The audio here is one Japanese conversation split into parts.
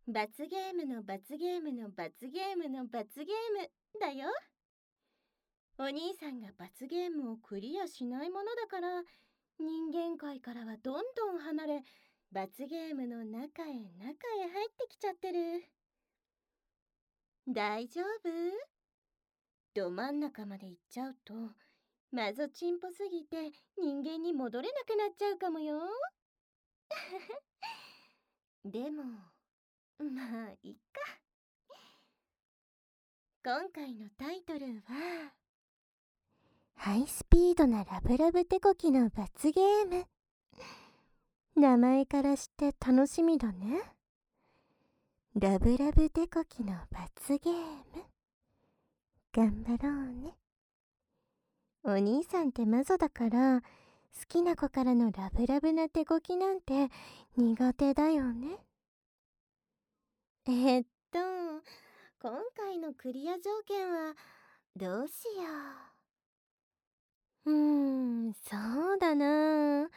罰ゲームの罰ゲームの罰ゲームの罰ゲームだよ。お兄さんが罰ゲームをクリアしないものだから、人間界からはどんどん離れ、罰ゲームの中へ入ってきちゃってる。大丈夫？ど真ん中まで行っちゃうと、マゾチンポすぎて人間に戻れなくなっちゃうかもよ。でも、まあ、いっか。今回のタイトルは、ハイスピードなラブラブ手こきの罰ゲーム。名前からして楽しみだね。ラブラブ手こきの罰ゲーム。頑張ろうね。お兄さんってマゾだから、好きな子からのラブラブな手こきなんて苦手だよね。今回のクリア条件はどうしよう。そうだな。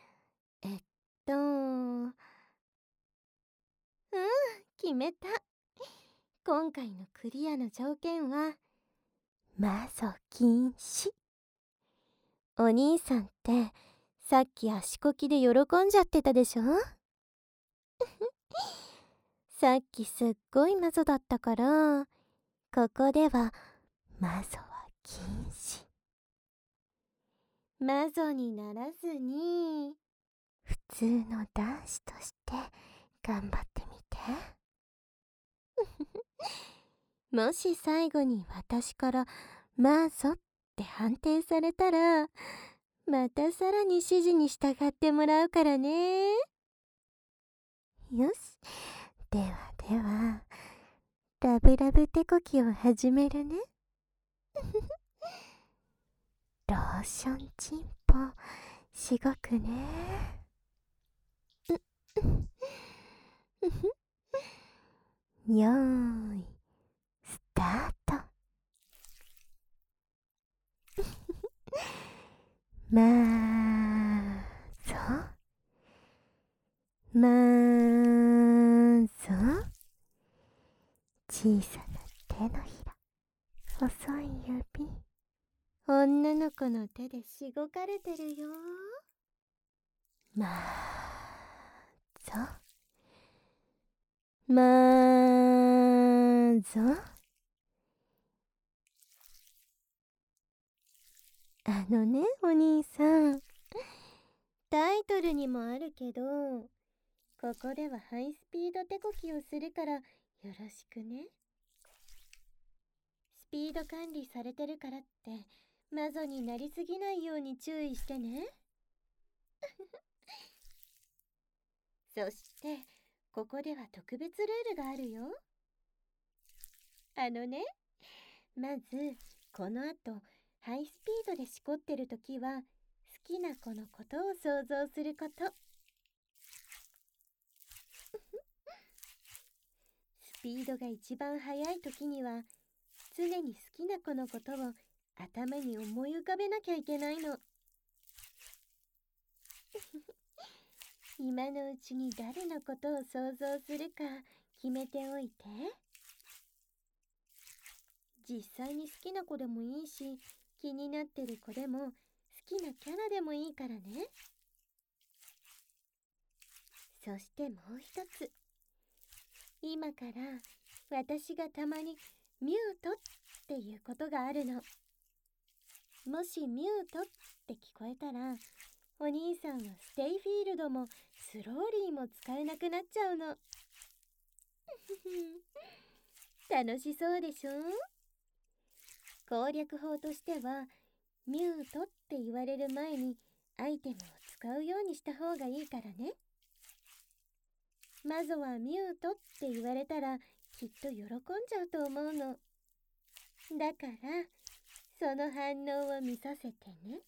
決めた。今回のクリアの条件は、マゾ禁止。お兄さんってさっき足こきで喜んじゃってたでしょ。さっきすっごいマゾだったから、ここではマゾは禁止。マゾにならずに、普通の男子として頑張ってみて。もし最後に私からマゾって判定されたら、またさらに指示に従ってもらうからね。よし。では、ラブラブ手こきを始めるね。ローションチンポしごくね。よーいスタート。まーぞまーぞ。小さな手のひら、細い指、女の子の手でしごかれてるよ。まーぞまーぞ。お兄さん、タイトルにもあるけど、ここではハイスピード手こきをするからよろしくね。スピード管理されてるからってマゾになりすぎないように注意してね。そしてここでは特別ルールがあるよ。まずこの後ハイスピードでしこってるときは好きな子のことを想像すること。スピードが一番速いときには常に好きな子のことを頭に思い浮かべなきゃいけないの。今のうちに誰のことを想像するか決めておいて。実際に好きな子でもいいし、気になってる子でも好きなキャラでもいいからね。そしてもう一つ、今から私がたまにミュートっていうことがあるの。もしミュートって聞こえたら、お兄さんはステイフィールドもスローリーも使えなくなっちゃうの。楽しそうでしょ。攻略法としては、ミュートって言われる前にアイテムを使うようにした方がいいからね。マゾはミュートって言われたらきっと喜んじゃうと思うの。だから、その反応を見させてね。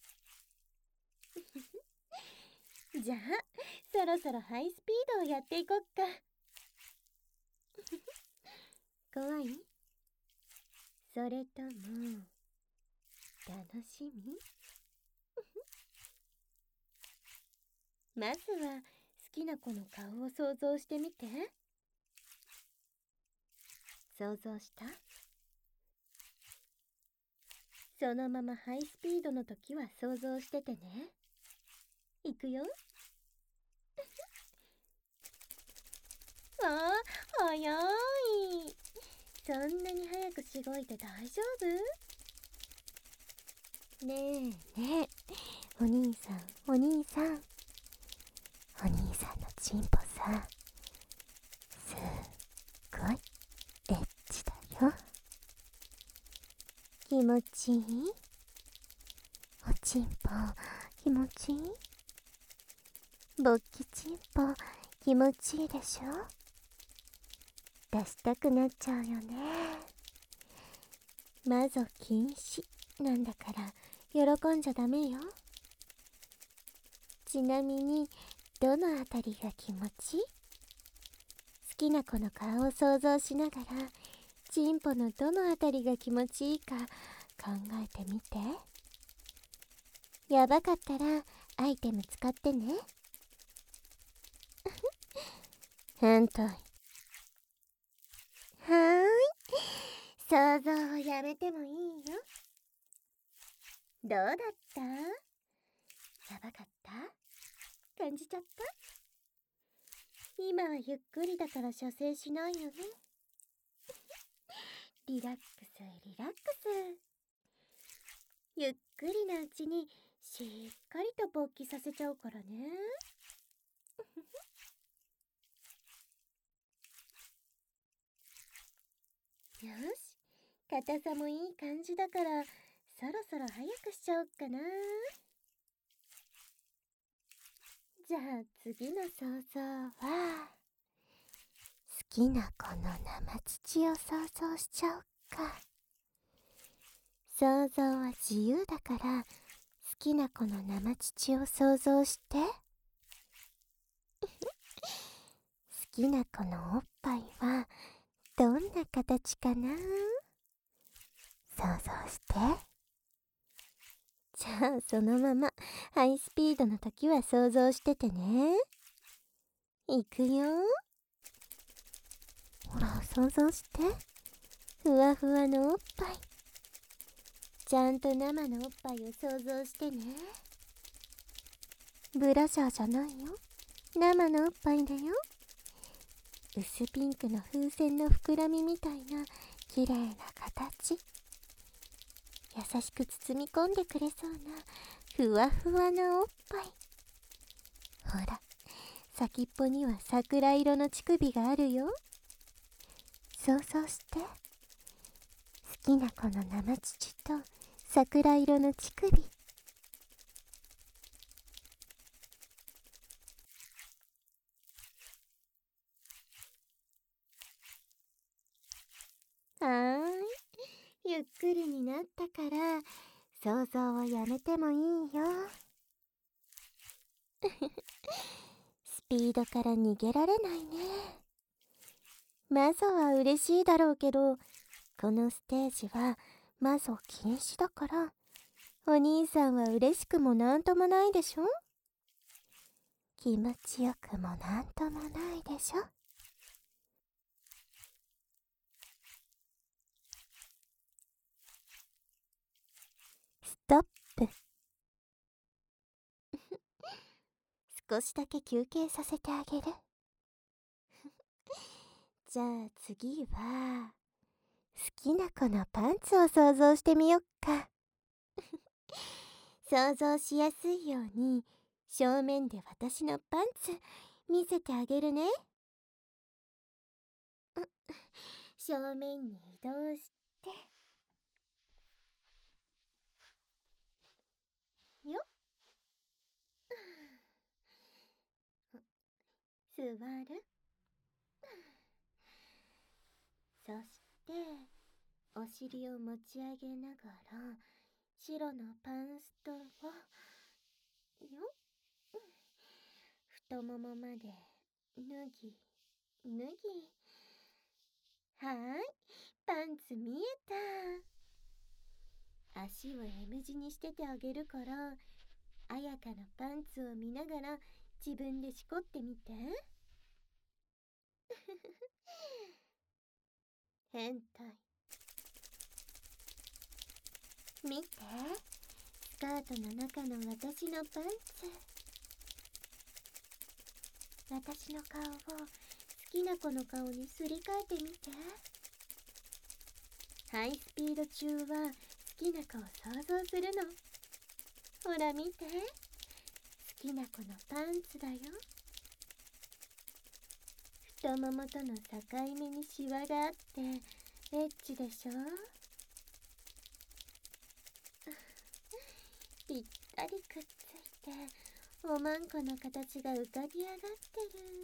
じゃあ、そろそろハイスピードをやっていこっか。怖い？それとも、楽しみ？まずは好きな子の顔を想像してみて。 想像した？そのままハイスピードの時は想像しててね。いくよ。わあ、早い。そんなに早くしごいて大丈夫？ねえねえ、お兄さんお兄さん、お兄さんのチンポさ、すっごいエッチだよ。気持ちいい？おちんぽ気持ちいい？勃起チンポ気持ちいいでしょ？出したくなっちゃうよね。マゾ禁止なんだから喜んじゃダメよ。ちなみにどのあたりが気持ちいい？好きな子の顔を想像しながらチンポのどのあたりが気持ちいいか考えてみて。やばかったらアイテム使ってね。変態。はーい、想像をやめてもいいよ。どうだった？やばかった？感じちゃった？今はゆっくりだから射精しないよね。リラックスリラックス。ゆっくりなうちにしっかりと勃起させちゃうからね。よし、硬さもいい感じだからそろそろ早くしちゃおっかな。じゃあ次の想像は好きな子の生乳を想像しちゃおっか。想像は自由だから好きな子の生乳を想像して。好きな子のおっぱいはどんな形かな？想像して。じゃあそのままハイスピードの時は想像しててね。いくよ。ほら想像して。ふわふわのおっぱい。ちゃんと生のおっぱいを想像してね。ブラジャーじゃないよ。生のおっぱいだよ。薄ピンクの風船の膨らみみたいな綺麗な形。優しく包み込んでくれそうなふわふわなおっぱい。ほら、先っぽには桜色の乳首があるよ。想像して。好きな子の生乳と桜色の乳首。はーい、ゆっくりになったから想像をやめてもいいよ。スピードから逃げられないね。マゾは嬉しいだろうけど、このステージはマゾ禁止だから、お兄さんは嬉しくもなんともないでしょ？気持ちよくもなんともないでしょ？ストップ。少しだけ休憩させてあげる。じゃあ次は好きな子のパンツを想像してみよっか。想像しやすいように正面で私のパンツ見せてあげるね。正面に移動してよっ。座る。そしてお尻を持ち上げながら白のパンストをよっ。太ももまで脱ぎ脱ぎ。はーい、パンツ見えた。足を M 字にしててあげるから、あやかのパンツを見ながら自分でしこってみて。 変態。見て、スカートの中の私のパンツ。私の顔を好きな子の顔にすり替えてみて。ハイスピード中は好きな子を想像するの。ほら見て、好きな子のパンツだよ。太ももとの境目にシワがあってエッチでしょ。ぴったりくっついておまんこの形が浮かび上がってる。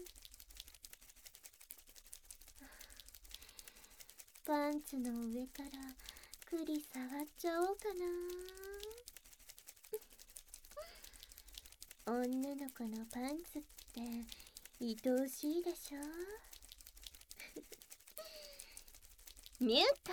パンツの上からくり触っちゃおうかな。女の子のパンツって愛おしいでしょ。ミュート。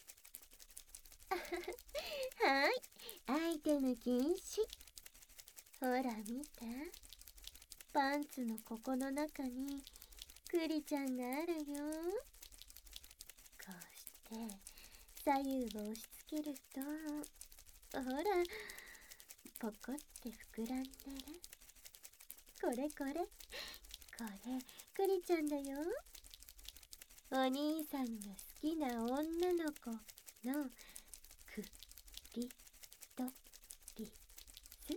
はい、アイテム禁止。ほら見て、パンツのここの中にクリちゃんがあるよ。こうして左右を押し付けると、ほらポコって膨らんでる。これこれ、これクリちゃんだよ。お兄さんが好きな女の子のクリトリス。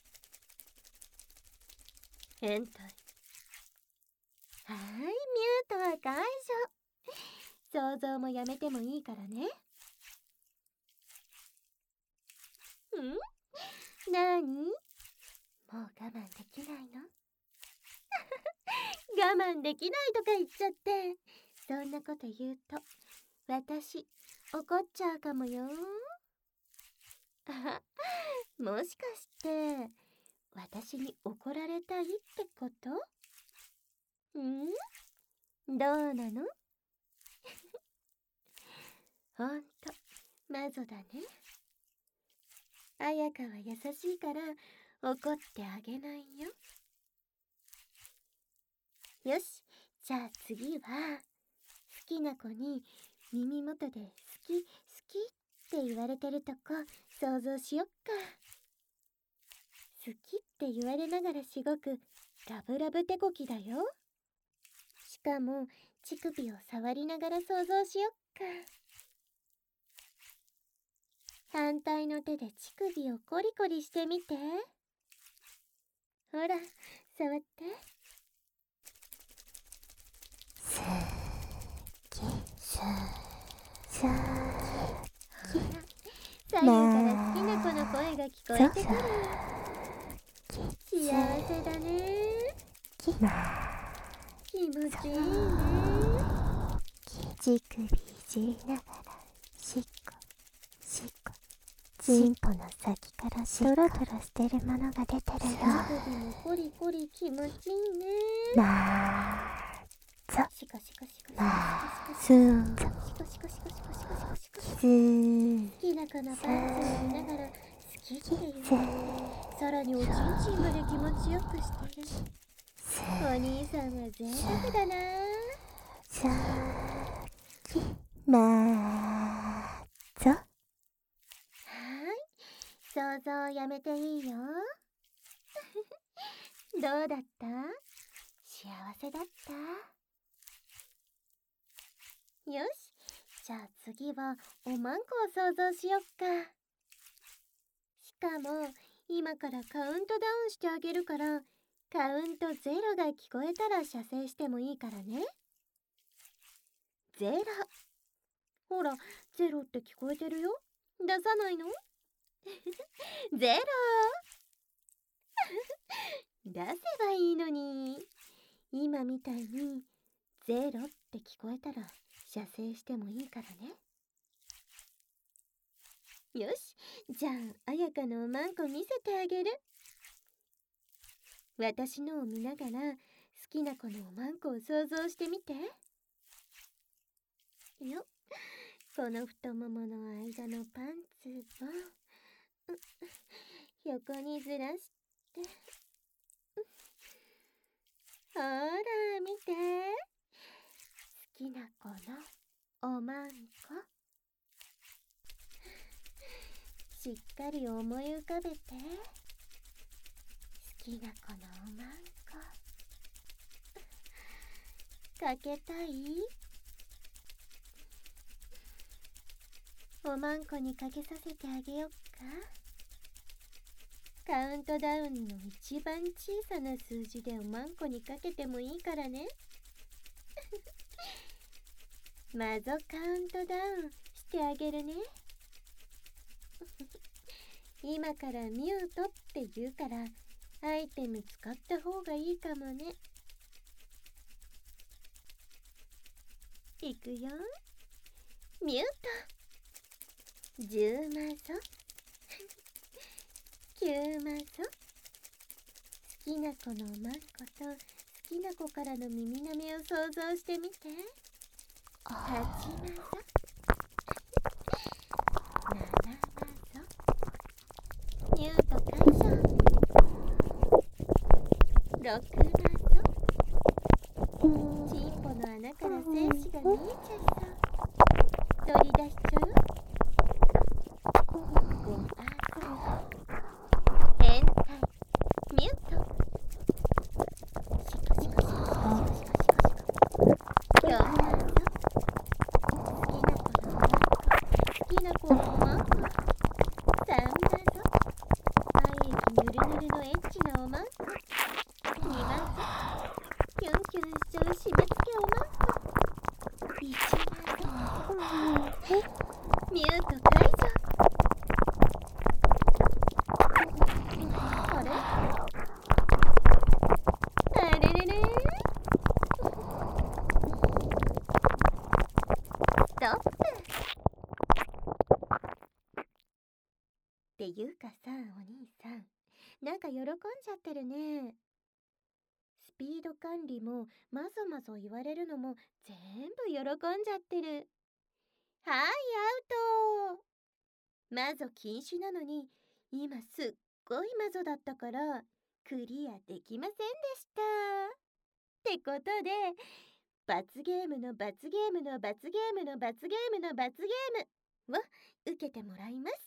変態。はーい、ミュートは解除。想像もやめてもいいからね。ん？なーに？もう我慢できないの？我慢できないとか言っちゃって、そんなこと言うと私怒っちゃうかもよ。あ、もしかして私に怒られたいってこと？どうなの？ほんとマゾだね。綾香は優しいから怒ってあげないよ。よし、じゃあ次は好きな子に耳元で好き好きって言われてるとこ想像しよっか。好きって言われながらしごくラブラブ手こきだよ。しかも乳首を触りながら想像しよっか。反対の手で乳首をコリコリしてみて。ほら、触って。好き、好き。ほら、左右から好きな子の声が聞こえてくる。幸せだね。気持ちいいね。乳首いじりながらしっこしっこ。チンポの先からトロトロしてるものが出てるよ。乳首もコリコリ気持ちいいね。シコシコシコシコシコシコシコシコシコシコシコシコシコシコ。好きな子のパンツを見ながら好きって言う。さらにおちんちんまで気持ちよくしてる。お兄さんは贅沢だな。ぞ。はーい、想像をやめていいよ。どうだった？幸せだった？よし、じゃあ次はおまんこを想像しよっか。しかも今からカウントダウンしてあげるから、カウント0が聞こえたら射精してもいいからね。0。ほら、0って聞こえてるよ。出さないの？ゼロ。出せばいいのに。今みたいにゼロって聞こえたら射精してもいいからね。よし、じゃあ綾香のおまんこ見せてあげる。私のを見ながら好きな子のおまんこを想像してみて。よっ、この太ももの間のパンツを横にずらして、ほら見て、好きな子のおまんまんこ。しっかり思い浮かべて。好きな子のおまんこかけたい？おまんこにかけさせてあげよっか。カウントダウンの一番小さな数字でおまんこにかけてもいいからね。まぞカウントダウンしてあげるね。今からミュートって言うからアイテム使った方がいいかもね。いくよ。ミュート。10マゾ。9マゾ。好きな子のおまんこと好きな子からの耳なめを想像してみて。8マゾ。7マゾ。ミュート解除。6マゾ。チンポの穴から精子が見えちゃいそう。取り出しちゃう。5マゾ。変態ミュート。シコシコシコシコシコシコシコ。4マゾ。好きな子のおまんこ。3マゾ。愛液ぬるぬるのエッチなおまんこ。2マゾ。キュンキュンしちゃう締め付けおまんこ。1マゾ。ミュート解除。あれあれれれストップ。っていうかさ、お兄さん、なんか喜んじゃってるね。スピード管理もまぞまぞ言われるのも全部喜んじゃってる。はい、アウト。マゾ禁止なのに今すっごいマゾだったからクリアできませんでした。ってことで罰ゲームの罰ゲームの罰ゲームの罰ゲームの罰ゲームを受けてもらいます。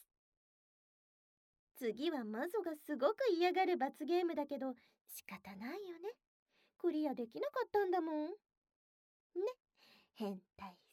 次はマゾがすごく嫌がる罰ゲームだけど仕方ないよね。クリアできなかったんだもんね。変態